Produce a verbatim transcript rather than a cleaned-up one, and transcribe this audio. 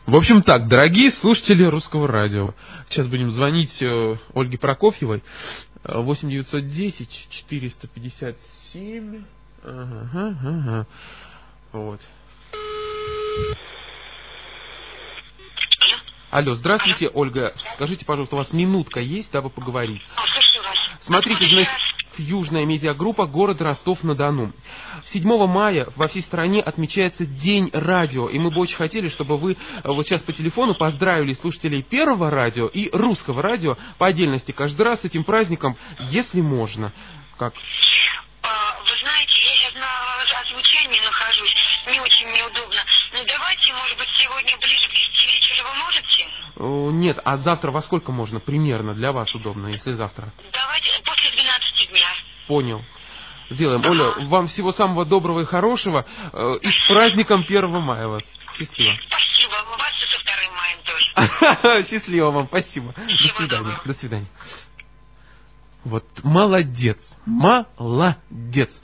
В общем так, дорогие слушатели Русского радио, сейчас будем звонить э, Ольге Прокофьевой. восемь девятьсот десять четыреста пятьдесят семь. Ага, ага. Вот. Алло, здравствуйте, Алло. Ольга. Скажите, пожалуйста, у вас минутка есть, дабы поговорить? Смотрите, значит, Южная медиагруппа, город Ростов-на-Дону. седьмого мая во всей стране отмечается День радио, и мы бы очень хотели, чтобы вы вот сейчас по телефону поздравили слушателей Первого радио и Русского радио по отдельности каждый раз с этим праздником, если можно. Как? Вы знаете, я сейчас на озвучании нахожусь, не очень неудобно. Ну давайте, может быть, сегодня ближе к десяти вечера вы можете? Нет, а завтра во сколько можно примерно для вас удобно, если завтра? Давайте после двенадцати дня. Понял. Сделаем. Ага. Оля, вам всего самого доброго и хорошего. И с праздником первого мая вас. Счастливо. Спасибо. Вас и со вторым маем тоже. Счастливо вам. Спасибо. Всего До свидания. Доброго. До свидания. Вот молодец. Молодец.